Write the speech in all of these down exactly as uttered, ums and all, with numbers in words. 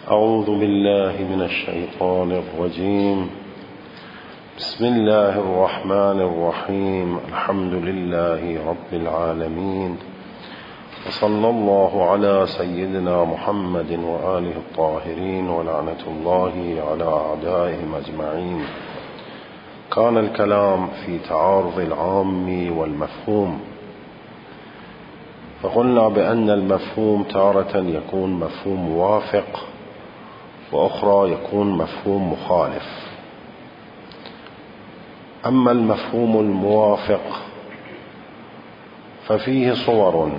أعوذ بالله من الشيطان الرجيم. بسم الله الرحمن الرحيم. الحمد لله رب العالمين، وصلى الله على سيدنا محمد وآله الطاهرين، ولعنة الله على أعدائهم أجمعين. كان الكلام في تعارض العام والمفهوم، فقلنا بأن المفهوم تارة يكون مفهوم موافق، وأخرى يكون مفهوم مخالف. أما المفهوم الموافق ففيه صور.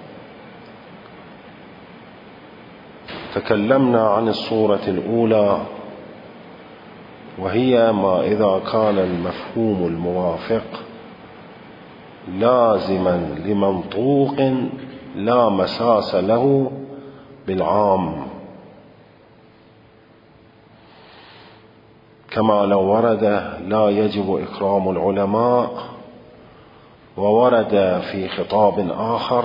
تكلمنا عن الصورة الأولى، وهي ما إذا كان المفهوم الموافق لازما لمنطوق لا مساس له بالعام، كما لو ورد لا يجب إكرام العلماء، وورد في خطاب آخر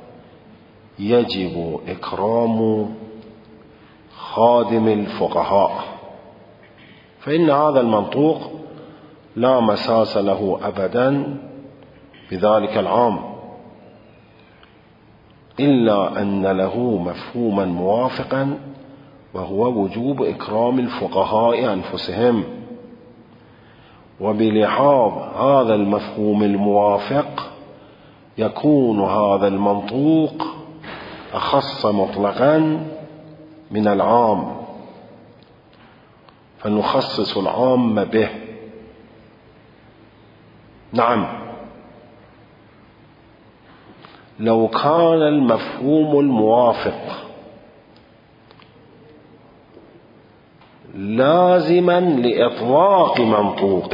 يجب إكرام خادم الفقهاء، فإن هذا المنطوق لا مساس له أبدا بذلك العام، إلا أن له مفهوما موافقا، وهو وجوب إكرام الفقهاء أنفسهم. وبلحاظ هذا المفهوم الموافق يكون هذا المنطوق أخص مطلقا من العام، فنخصص العام به. نعم، لو كان المفهوم الموافق لازما لإطلاق منطوق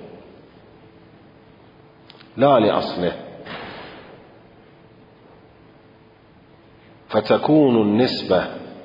لا لأصله، فتكون النسبة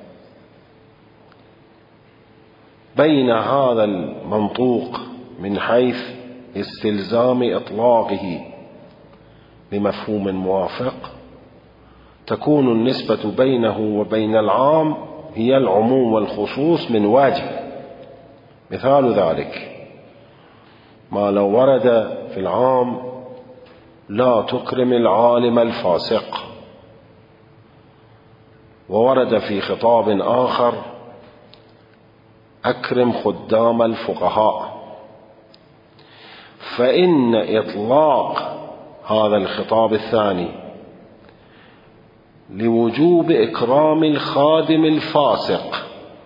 بين هذا المنطوق من حيث استلزام إطلاقه بمفهوم موافق، تكون النسبة بينه وبين العام هي العموم والخصوص من وجه. مثال ذلك ما لو ورد في العام لا تكرم العالم الفاسق، وورد في خطاب آخر أكرم خدام الفقهاء، فإن إطلاق هذا الخطاب الثاني لوجوب إكرام الخادم الفاسق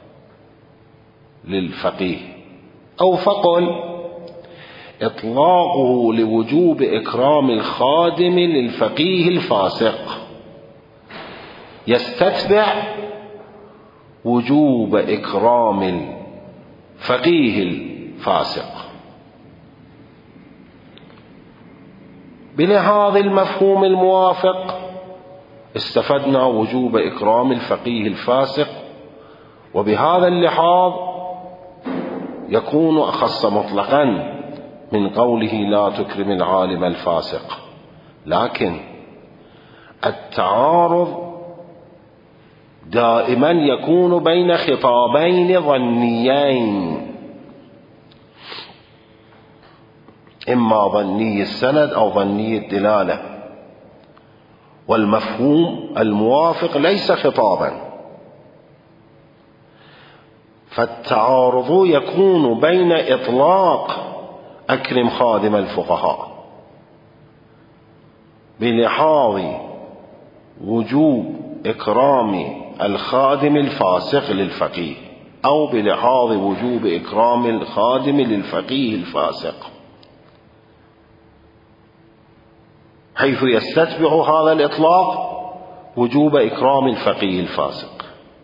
للفقيه، أو فقل إطلاقه لوجوب إكرام الخادم للفقيه الفاسق يستتبع وجوب إكرام الفقيه الفاسق. بلحاظ المفهوم الموافق استفدنا وجوب إكرام الفقيه الفاسق، وبهذا اللحاظ يكون أخص مطلقا من قوله لا تكرم العالم الفاسق. لكن التعارض دائما يكون بين خطابين ظنيين، إما ظني السند أو ظني الدلالة، والمفهوم الموافق ليس خطابا، فالتعارض يكون بين إطلاق أكرم خادم الفقهاء بلحاظ وجوب إكرام الخادم الفاسق للفقيه، أو بلحاظ وجوب إكرام الخادم للفقيه الفاسق، حيث يستتبع هذا الإطلاق وجوب إكرام الفقيه الفاسق.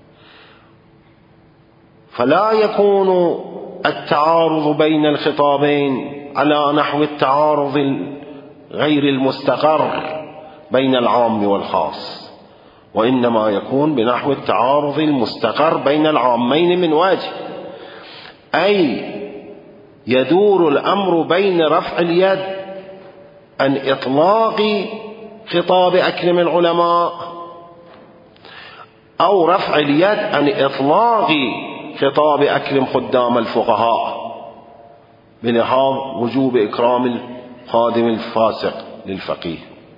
فلا يكون التعارض بين الخطابين على نحو التعارض غير المستقر بين العام والخاص، وإنما يكون بنحو التعارض المستقر بين العامين من وجه، أي يدور الأمر بين رفع اليد عن إطلاق خطاب أكرم العلماء أو رفع اليد عن إطلاق خطاب أكرم خدام الفقهاء بلحاظ وجوب إكرام الخادم الفاسق للفقيه.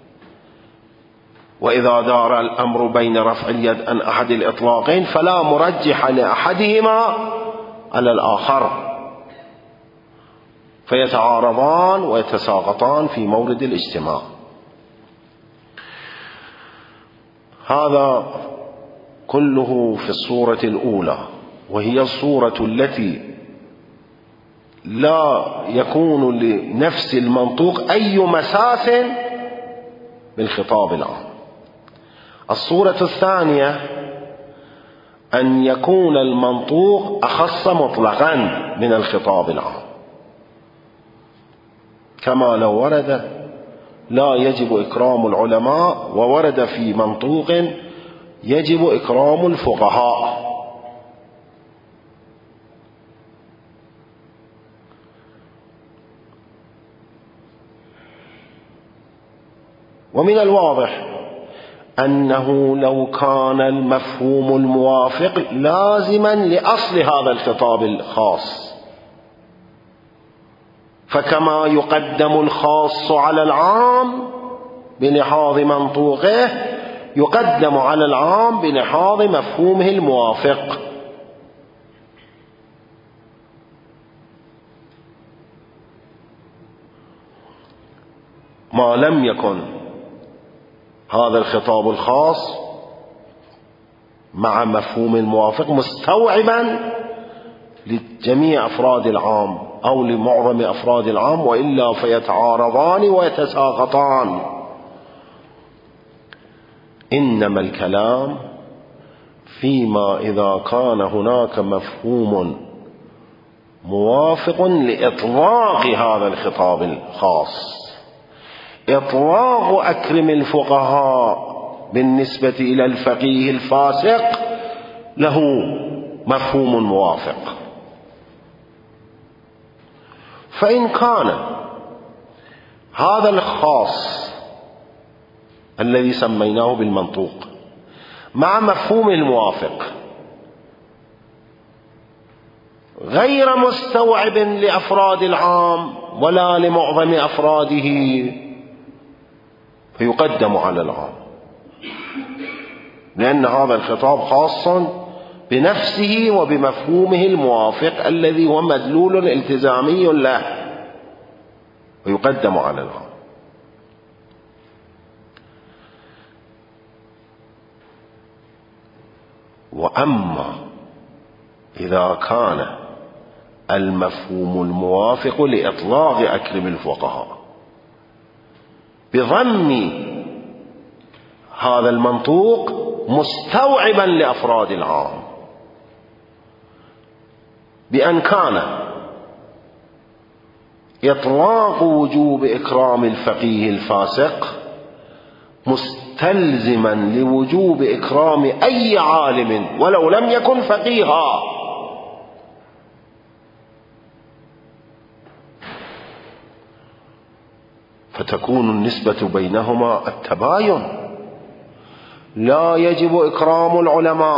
وإذا دار الأمر بين رفع اليد عن أحد الإطلاقين فلا مرجح لأحدهما على الآخر، فيتعارضان ويتساقطان في مورد الاجتماع. هذا كله في الصورة الأولى، وهي الصورة التي لا يكون لنفس المنطوق أي مساس بالخطاب العام. الصورة الثانية أن يكون المنطوق أخص مطلقا من الخطاب العام، كما لو ورد لا يجب إكرام العلماء وورد في منطوق يجب إكرام الفقهاء. ومن الواضح أنه لو كان المفهوم الموافق لازما لأصل هذا الخطاب الخاص، فكما يقدم الخاص على العام بلحاظ منطوقه يقدم على العام بلحاظ مفهومه الموافق. ما لم يكن هذا الخطاب الخاص مع مفهوم الموافق مستوعبا لجميع أفراد العام أو لمعظم أفراد العام، وإلا فيتعارضان ويتساقطان. إنما الكلام فيما إذا كان هناك مفهوم موافق لإطلاق هذا الخطاب الخاص. إطلاق أكرم الفقهاء بالنسبة إلى الفقيه الفاسق له مفهوم موافق. فإن كان هذا الخاص الذي سميناه بالمنطوق مع مفهوم الموافق غير مستوعب لأفراد العام ولا لمعظم أفراده فيقدم على العام، لأن هذا الخطاب خاص بنفسه وبمفهومه الموافق الذي هو مدلول التزامي له، ويقدم على العام. وأما إذا كان المفهوم الموافق لإطلاق أكرم الفقهاء بضم هذا المنطوق مستوعبا لأفراد العام، بأن كان إطلاق وجوب إكرام الفقيه الفاسق مستلزما لوجوب إكرام أي عالم ولو لم يكن فقيها، فتكون النسبة بينهما التباين. لا يجب إكرام العلماء،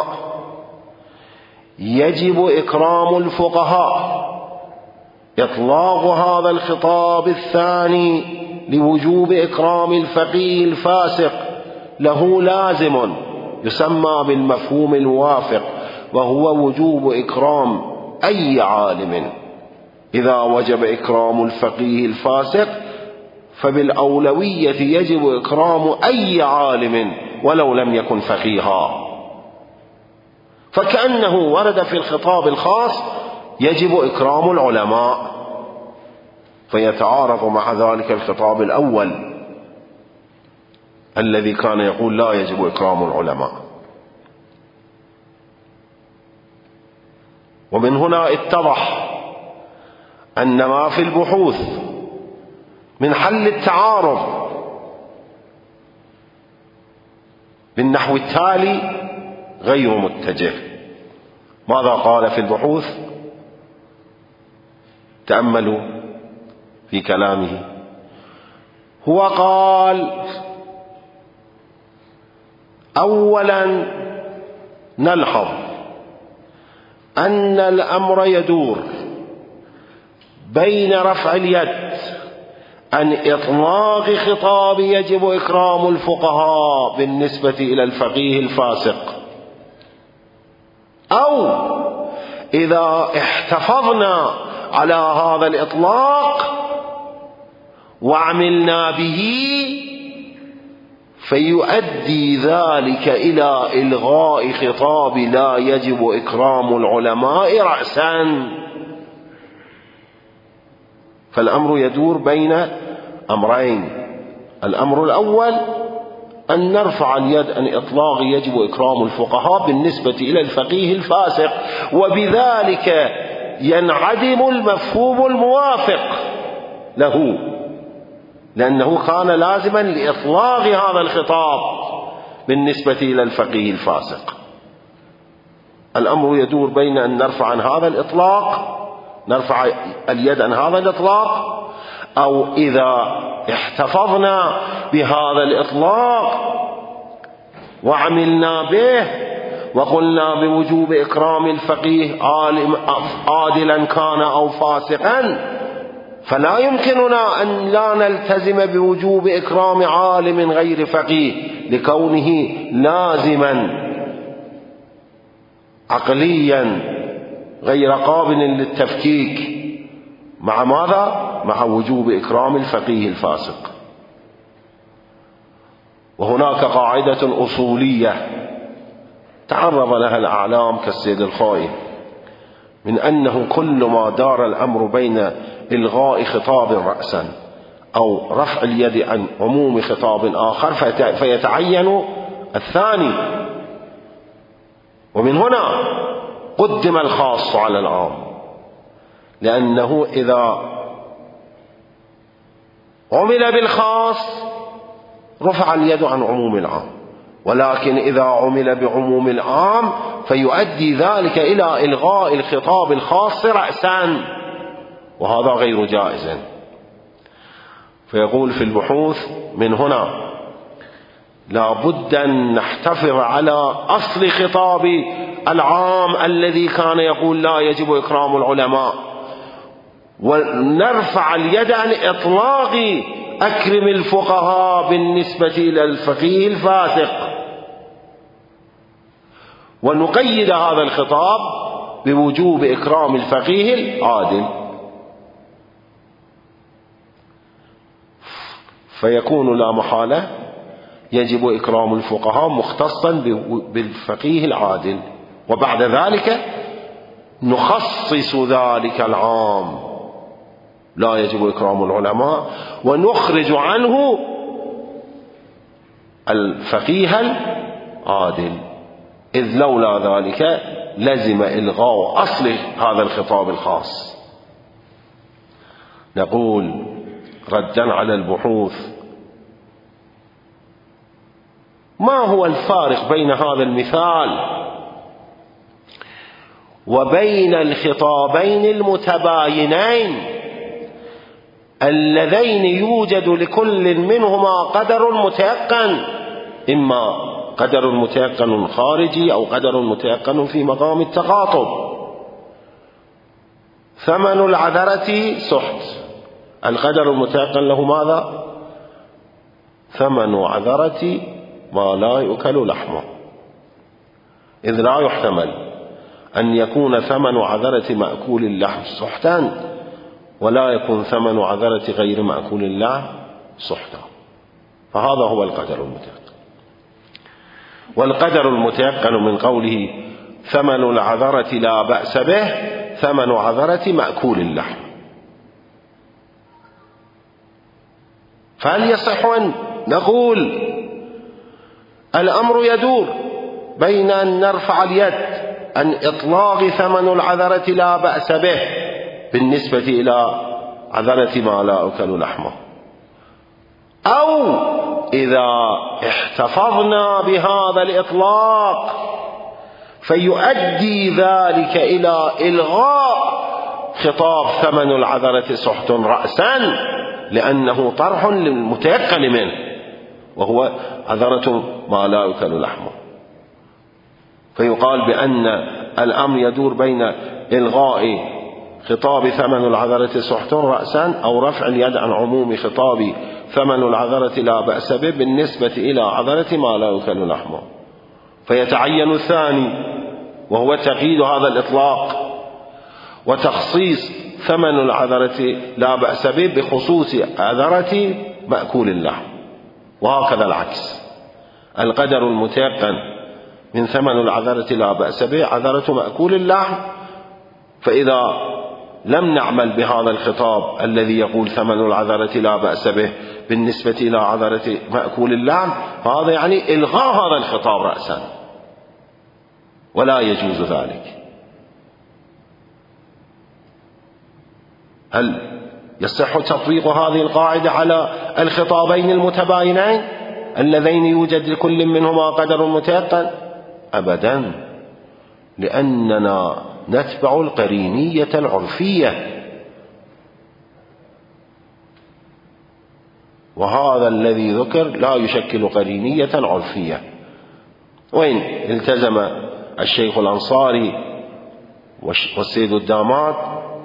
يجب إكرام الفقهاء. إطلاق هذا الخطاب الثاني لوجوب إكرام الفقيه الفاسق له لازم يسمى بالمفهوم الموافق، وهو وجوب إكرام أي عالم. إذا وجب إكرام الفقيه الفاسق فبالأولوية يجب إكرام أي عالم ولو لم يكن فقيها، فكأنه ورد في الخطاب الخاص يجب إكرام العلماء، فيتعارض مع ذلك الخطاب الأول الذي كان يقول لا يجب إكرام العلماء. ومن هنا اتضح أن ما في البحوث من حل التعارض بالنحو التالي غير متجه. ماذا قال في البحوث؟ تأملوا في كلامه. هو قال: أولا نلحظ أن الأمر يدور بين رفع اليد عن إطلاق خطاب يجب إكرام الفقهاء بالنسبة إلى الفقيه الفاسق، أو إذا احتفظنا على هذا الإطلاق وعملنا به فيؤدي ذلك إلى إلغاء خطاب لا يجب إكرام العلماء رأسا. فالأمر يدور بين أمرين: الأمر الأول أن نرفع اليد عن إطلاق يجب إكرام الفقهاء بالنسبة إلى الفقيه الفاسق، وبذلك ينعدم المفهوم الموافق له، لأنه كان لازما لإطلاق هذا الخطاب بالنسبة إلى الفقيه الفاسق. الأمر يدور بين أن نرفع عن هذا الإطلاق، نرفع اليد عن هذا الإطلاق، أو إذا احتفظنا بهذا الإطلاق وعملنا به وقلنا بوجوب إكرام الفقيه عادلا كان أو فاسقا، فلا يمكننا أن لا نلتزم بوجوب إكرام عالم غير فقيه لكونه لازما عقليا غير قابل للتفكيك، مع ماذا؟ مع وجوب إكرام الفقيه الفاسق. وهناك قاعدة أصولية تعرض لها الأعلام كالسيد الخوئي، من أنه كل ما دار الأمر بين إلغاء خطاب رأسا أو رفع اليد عن عموم خطاب آخر فيتعين الثاني، ومن هنا قدم الخاص على العام، لأنه إذا عمل بالخاص رفع اليد عن عموم العام، ولكن إذا عمل بعموم العام فيؤدي ذلك إلى إلغاء الخطاب الخاص رأسا، وهذا غير جائز. فيقول في البحوث: من هنا لا بد أن نحتفظ على أصل خطاب العام الذي كان يقول لا يجب إكرام العلماء، ونرفع اليد عن إطلاق أكرم الفقهاء بالنسبة إلى الفقيه الفاسق، ونقيد هذا الخطاب بوجوب إكرام الفقيه العادل، فيكون لا محالة يجب إكرام الفقهاء مختصا بالفقيه العادل، وبعد ذلك نخصص ذلك العام لا يجب إكرام العلماء ونخرج عنه الفقيه العادل، إذ لولا ذلك لزم إلغاء أصل هذا الخطاب الخاص. نقول ردا على البحوث: ما هو الفارق بين هذا المثال وبين الخطابين المتباينين اللذين يوجد لكل منهما قدر متيقن، إما قدر متيقن خارجي أو قدر متيقن في مقام التخاطب؟ ثمن العذرة سحت، القدر المتيقن له ماذا؟ ثمن عذرة ما لا يؤكل لحمه، إذ لا يحتمل أن يكون ثمن عذرة مأكول اللحم سحتا ولا يكون ثمن عذرة غير مأكول اللحم سحتا، فهذا هو القدر المتيقن. والقدر المتيقن من قوله ثمن العذرة لا بأس به ثمن عذرة مأكول اللحم، فهل يصح أن نقول الأمر يدور بين أن نرفع اليد عن إطلاق ثمن العذرة لا بأس به بالنسبة إلى عذرة ما لا أكل لحمه، أو إذا احتفظنا بهذا الإطلاق فيؤدي ذلك إلى إلغاء خطاب ثمن العذرة سحت رأسا، لأنه طرح للمتيقن منه وهو عذرة ما لا يؤكل لحمه. فيقال بأن الأمر يدور بين إلغاء خطاب ثمن العذرة سحت رأسا أو رفع اليد عن عموم خطاب ثمن العذرة لا بأس به بالنسبة إلى عذرة ما لا يؤكل لحمه، فيتعين الثاني وهو تقييد هذا الإطلاق وتخصيص ثمن العذرة لا بأس به بخصوص عذرة مأكول اللحم، وهكذا العكس. القدر المتيقن من ثمن العذرة لا بأس به عذرة مأكول اللحم، فإذا لم نعمل بهذا الخطاب الذي يقول ثمن العذرة لا بأس به بالنسبة إلى عذرة مأكول اللحم، فهذا يعني إلغاء هذا الخطاب رأسا، ولا يجوز ذلك. هل يصح تطبيق هذه القاعدة على الخطابين المتباينين اللذين يوجد لكل منهما قدر متيقن؟ أبدا، لأننا نتبع القرينية العرفية، وهذا الذي ذكر لا يشكل قرينية عرفية. وإن التزم الشيخ الأنصاري والسيد الدامات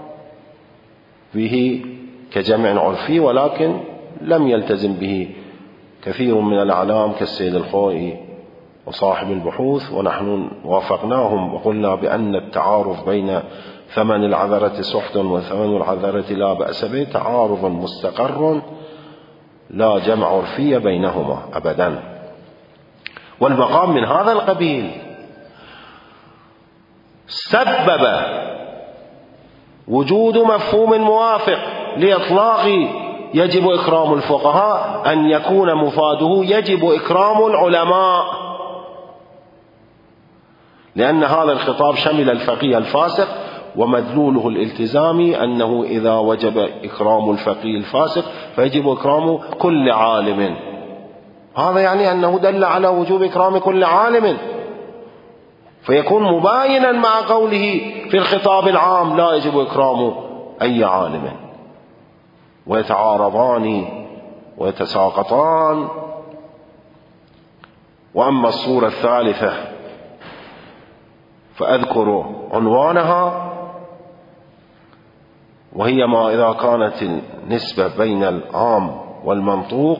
به كجمع عرفي، ولكن لم يلتزم به كثير من الأعلام كالسيد الخوئي وصاحب البحوث، ونحن وافقناهم وقلنا بأن التعارض بين ثمن العذرة سحت وثمن العذرة لا بأس به تعارض مستقر لا جمع عرفي بينهما أبدا. والمقام من هذا القبيل سبب وجود مفهوم موافق لإطلاق يجب إكرام الفقهاء أن يكون مفاده يجب إكرام العلماء، لأن هذا الخطاب شمل الفقيه الفاسق، ومدلوله الالتزامي أنه إذا وجب إكرام الفقيه الفاسق فيجب إكرام كل عالم. هذا يعني أنه دل على وجوب إكرام كل عالم، فيكون مباينا مع قوله في الخطاب العام لا يجب إكرام أي عالم، ويتعارضان ويتساقطان. وأما الصورة الثالثة فأذكر عنوانها، وهي ما إذا كانت النسبة بين العام والمنطوق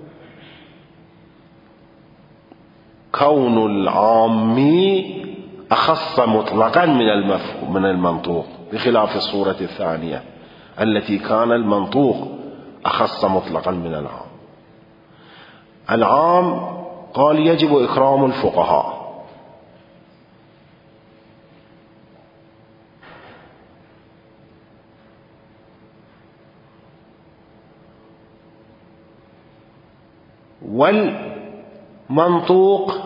كون العام أخص مطلقا من المفهوم من المنطوق، بخلاف الصورة الثانية التي كان المنطوق أخص مطلقا من العام. العام قال يجب إكرام الفقهاء، والمنطوق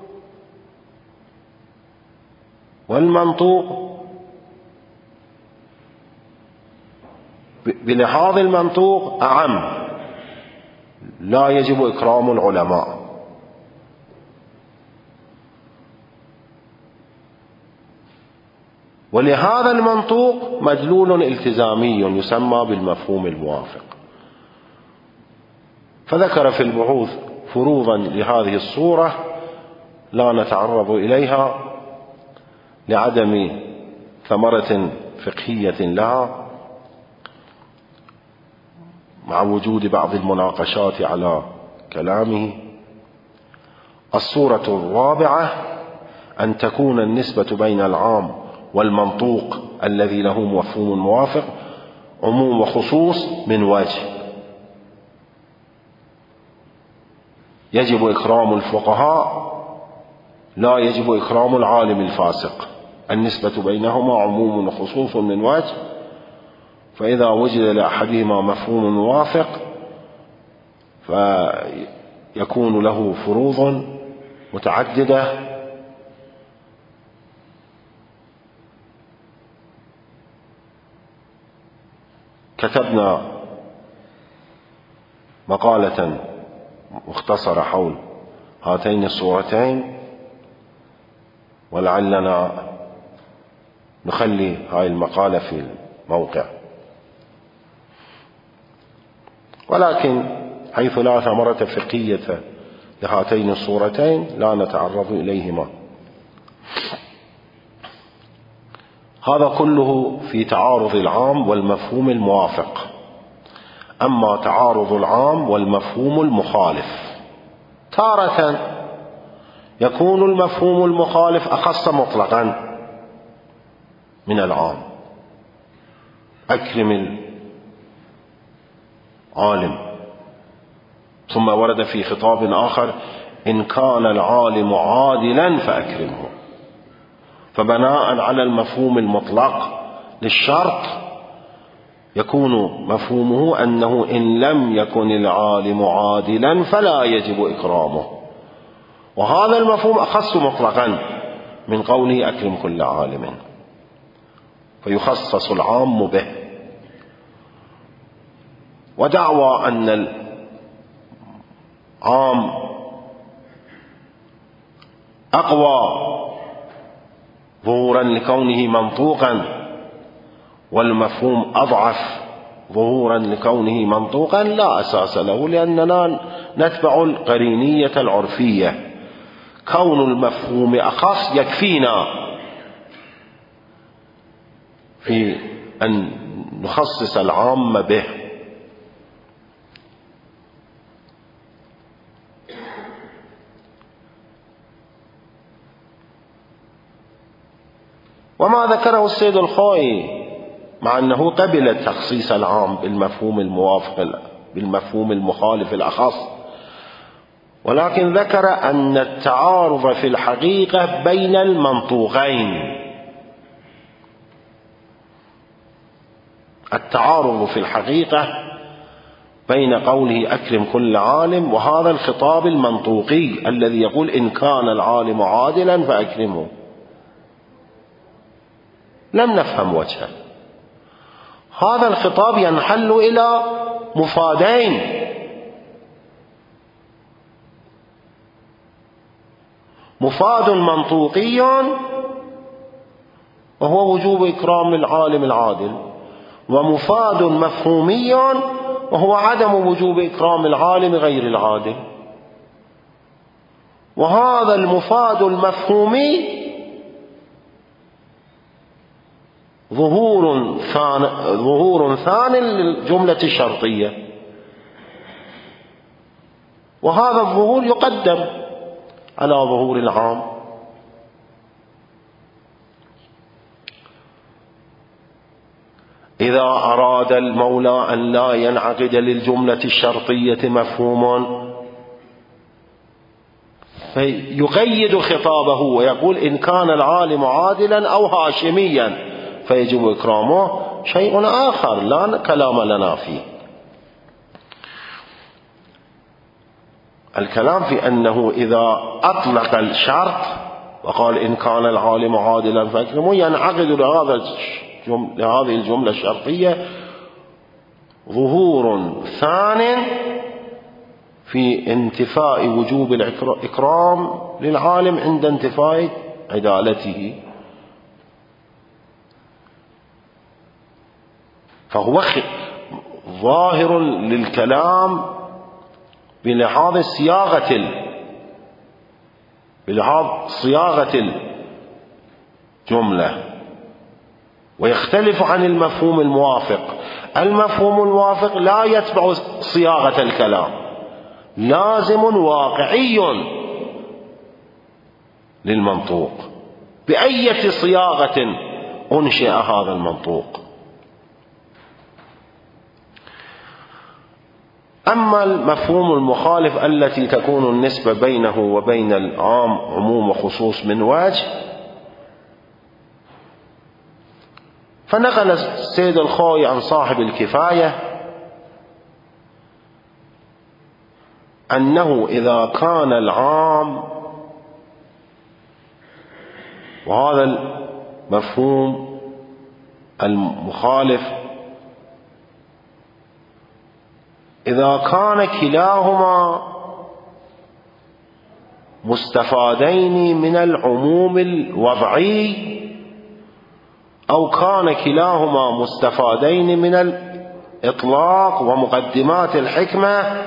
والمنطوق بلحاظ المنطوق أعم، لا يجب إكرام العلماء. ولهذا المنطوق مدلول التزامي يسمى بالمفهوم الموافق. فذكر في البحوث فروضا لهذه الصورة لا نتعرض إليها لعدم ثمرة فقهية لها، مع وجود بعض المناقشات على كلامه. الصورة الرابعة أن تكون النسبة بين العام والمنطوق الذي له مفهوم موافق عموم وخصوص من وجه: يجب إكرام الفقهاء، لا يجب إكرام العالم الفاسق. النسبة بينهما عموم وخصوص من وجه، فإذا وجد لأحدهما مفهوم موافق فيكون له فروض متعددة، كتبنا مقالة مختصرة حول هاتين الصورتين، ولعلنا نخلي هاي المقالة في الموقع. ولكن حيث لا ثمرة فقهية لهاتين الصورتين لا نتعرض إليهما. هذا كله في تعارض العام والمفهوم الموافق. أما تعارض العام والمفهوم المخالف، تارة يكون المفهوم المخالف أخص مطلقا من العام. أكرم العالم، ثم ورد في خطاب آخر إن كان العالم عادلا فأكرمه، فبناء على المفهوم المطلق للشرط يكون مفهومه أنه إن لم يكن العالم عادلا فلا يجب إكرامه، وهذا المفهوم أخص مطلقا من قوله أكرم كل عالم، فيخصص العام به. ودعوى أن العام أقوى ظهورا لكونه منطوقا والمفهوم أضعف ظهورا لكونه منطوقا لا أساس له، لأننا نتبع القرينية العرفية. كون المفهوم أخص يكفينا في أن نخصص العام به. وما ذكره السيد الخوئي مع أنه قبل تخصيص العام بالمفهوم الموافق بالمفهوم المخالف الأخص، ولكن ذكر أن التعارض في الحقيقة بين المنطوقين. التعارض في الحقيقة بين قوله أكرم كل عالم وهذا الخطاب المنطوقي الذي يقول إن كان العالم عادلا فأكرمه، لم نفهم وجهه. هذا الخطاب ينحل إلى مفادين: مفاد منطوقي وهو وجوب إكرام العالم العادل، ومفاد مفهومي وهو عدم وجوب إكرام العالم غير العادل. وهذا المفاد المفهومي ظهور ثاني ظهور ثاني للجملة الشرطية، وهذا الظهور يقدم على ظهور العام. إذا أراد المولى أن لا ينعقد للجملة الشرطية مفهوم فيقيد خطابه ويقول إن كان العالم عادلا أو هاشميا فيجب إكرامه، شيء آخر لا كلام لنا فيه. الكلام في أنه إذا أطلق الشرط وقال إن كان العالم عادلا فأكرمه ينعقد لهذا لهذه الجملة الشرطية ظهور ثان في انتفاء وجوب الإكرام للعالم عند انتفاء عدالته. فهو ظاهر للكلام بلحاظ صياغة بلحاظ صياغة الجملة، ويختلف عن المفهوم الموافق. المفهوم الموافق لا يتبع صياغة الكلام، لازم واقعي للمنطوق بأية صياغة أنشئ هذا المنطوق. أما المفهوم المخالف التي تكون النسبة بينه وبين العام عموم وخصوص من وجه، فنقل السيد الخوئي عن صاحب الكفاية أنه إذا كان العام، وهذا المفهوم المخالف إذا كان كلاهما مستفادين من العموم الوضعي أو كان كلاهما مستفادين من الإطلاق ومقدمات الحكمة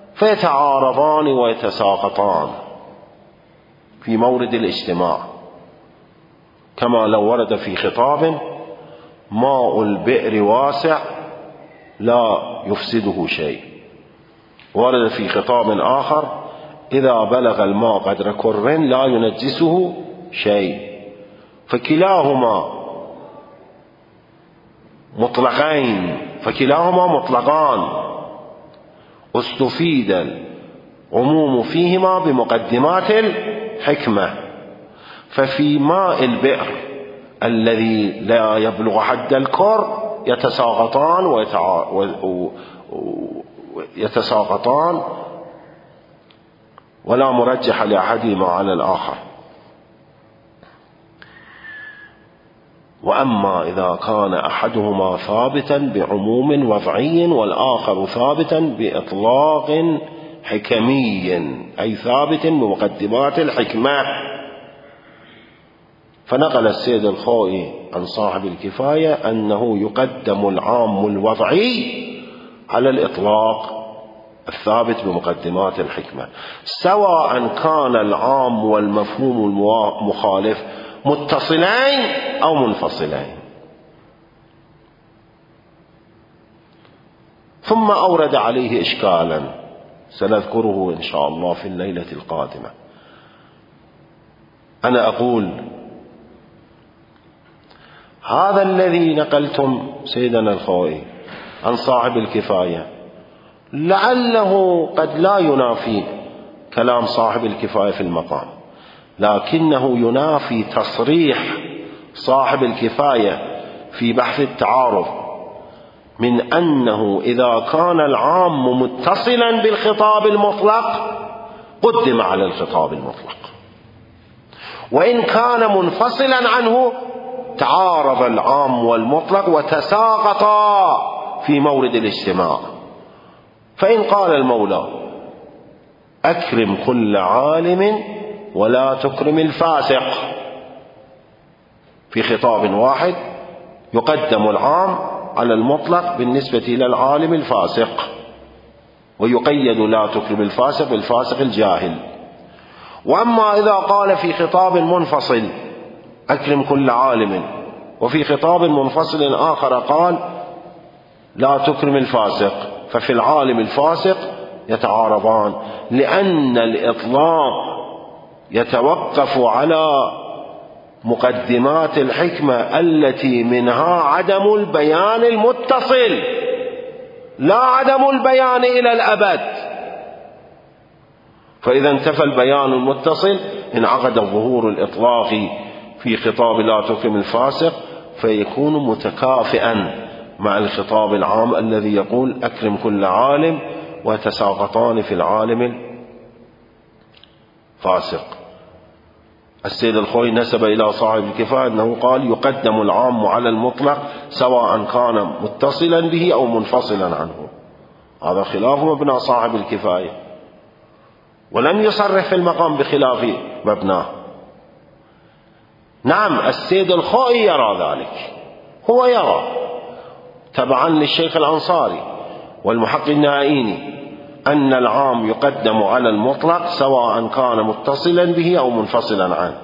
فيتعارضان ويتساقطان في مورد الاجتماع. كما لو ورد في خطاب ماء البئر واسع لا يفسده شيء، ورد في خطاب آخر إذا بلغ الماء قدر كر لا ينجسه شيء، فكلاهما مطلقين فكلاهما مطلقان استفيد العموم فيهما بمقدمات الحكمة. ففي ماء البئر الذي لا يبلغ حد الكر يتساقطان ويتساقطان ولا مرجح لأحدهما على الآخر. وأما إذا كان أحدهما ثابتا بعموم وضعي والآخر ثابتا بإطلاق حكمي أي ثابت بمقدمات الحكمة، فنقل السيد الخوئي عن صاحب الكفاية أنه يقدم العام الوضعي على الإطلاق الثابت بمقدمات الحكمة، سواء كان العام والمفهوم المخالف متصلين أو منفصلين. ثم أورد عليه إشكالا سنذكره إن شاء الله في الليلة القادمة. أنا أقول هذا الذي نقلتم سيدنا الخوئي عن صاحب الكفاية لعله قد لا ينافي كلام صاحب الكفاية في المقام، لكنه ينافي تصريح صاحب الكفاية في بحث التعارض من أنه إذا كان العام متصلا بالخطاب المطلق قدم على الخطاب المطلق، وإن كان منفصلا عنه تعارض العام والمطلق وتساقطا في مورد الاجتماع. فإن قال المولى أكرم كل عالم ولا تكرم الفاسق في خطاب واحد يقدم العام على المطلق بالنسبة إلى العالم الفاسق، ويقيد لا تكرم الفاسق بالفاسق الجاهل. وأما إذا قال في خطاب منفصل أكرم كل عالم، وفي خطاب منفصل آخر قال لا تكرم الفاسق، ففي العالم الفاسق يتعارضان، لأن الإطلاق يتوقف على مقدمات الحكمة التي منها عدم البيان المتصل لا عدم البيان إلى الأبد. فإذا انتفى البيان المتصل انعقد ظهور الإطلاق في خطاب لا تكرم الفاسق، فيكون متكافئا مع الخطاب العام الذي يقول أكرم كل عالم، ويتساقطان في العالم الفاسق. السيد الخوئي نسب إلى صاحب الكفاية أنه قال يقدم العام على المطلق سواء كان متصلا به أو منفصلا عنه، هذا خلاف مبنى صاحب الكفاية، ولم يصرح في المقام بخلاف مبناه. نعم السيد الخوئي يرى ذلك، هو يرى تبعا للشيخ الأنصاري والمحقق النائيني أن العام يقدم على المطلق سواء كان متصلا به أو منفصلا عنه،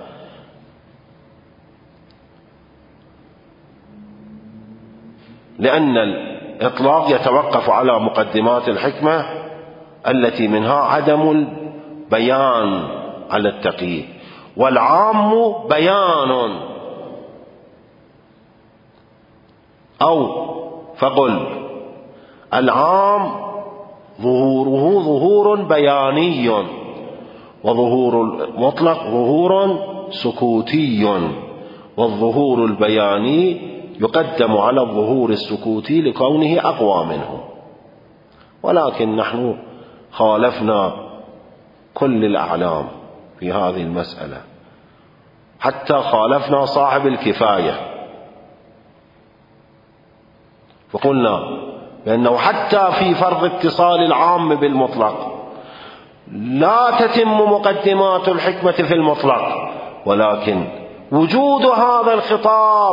لأن الإطلاق يتوقف على مقدمات الحكمة التي منها عدم البيان على التقييد، والعام بيان أو فقل العام ظهوره ظهور بياني، وظهور المطلق ظهور سكوتي، والظهور البياني يقدم على الظهور السكوتي لكونه أقوى منه. ولكن نحن خالفنا كل الأعلام في هذه المسألة، حتى خالفنا صاحب الكفاية، فقلنا لأنه حتى في فرض اتصال العام بالمطلق لا تتم مقدمات الحكمة في المطلق، ولكن وجود هذا الخطاب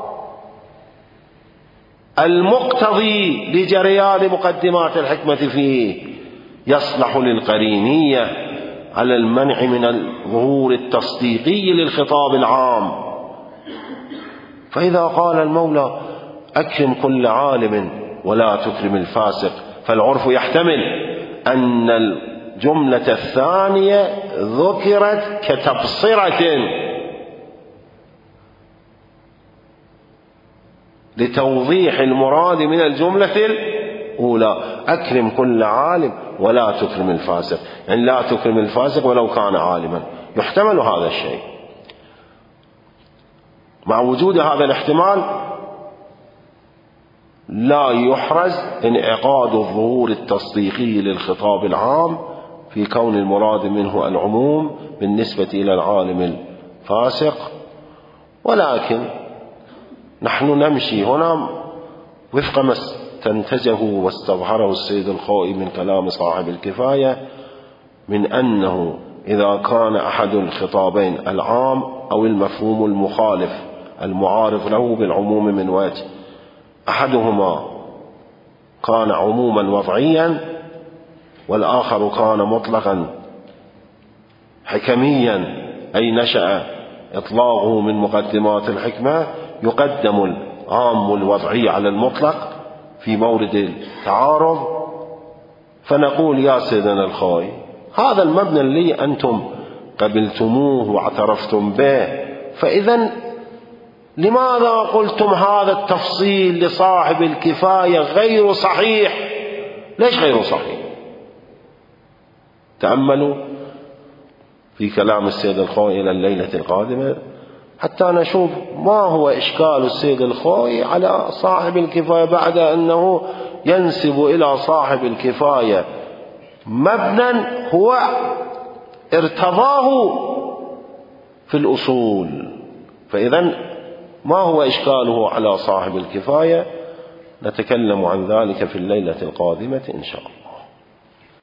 المقتضي لجريان مقدمات الحكمة فيه يصلح للقرينية على المنع من الظهور التصديقي للخطاب العام، فإذا قال المولى أكرم كل عالم ولا تكرم الفاسق، فالعرف يحتمل أن الجملة الثانية ذكرت كتبصرة لتوضيح المراد من الجملة الأولى، أكرم كل عالم ولا تكرم الفاسق، يعني لا تكرم الفاسق ولو كان عالما. يحتمل هذا الشيء. مع وجود هذا الاحتمال لا يحرز انعقاد الظهور التصديقي للخطاب العام في كون المراد منه العموم بالنسبة إلى العالم الفاسق، ولكن نحن نمشي هنا وفق ما استنتجه واستظهره السيد الخوئي من كلام صاحب الكفاية، من أنه إذا كان أحد الخطابين العام أو المفهوم المخالف المعارض له بالعموم من وجه، أحدهما كان عموما وضعيا والآخر كان مطلقا حكميا، أي نشأ إطلاقه من مقدمات الحكمة، يقدم العام الوضعي على المطلق في مورد التعارض. فنقول يا سيدنا الخوي، هذا المبنى اللي أنتم قبلتموه واعترفتم به، فإذا لماذا قلتم هذا التفصيل لصاحب الكفاية غير صحيح؟ ليش غير صحيح؟ تأملوا في كلام السيد الخوئي إلى الليلة القادمة حتى نشوف ما هو إشكال السيد الخوئي على صاحب الكفاية بعد أنه ينسب إلى صاحب الكفاية مبنى هو ارتضاه في الأصول. فإذا ما هو إشكاله على صاحب الكفاية؟ نتكلم عن ذلك في الليلة القادمة إن شاء الله.